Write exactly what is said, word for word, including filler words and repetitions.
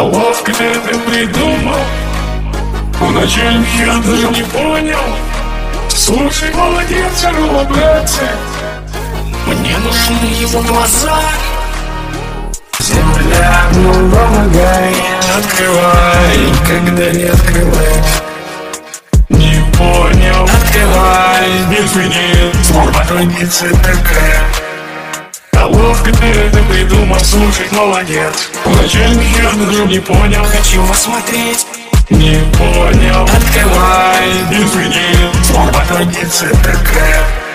ловко ты придумал. Вначале я даже не понял. Слушай, молодец, здорово, братцы. Мне нужны его глаза. Земля, ну помогай, открывай, когда не открывай. Не понял, открывай, без меня слова традиция такая. А ловко ты это придумал, слушай, молодец. Вначале я даже не понял, хочу посмотреть. Не понял, открывай, без меня слова традиция такая.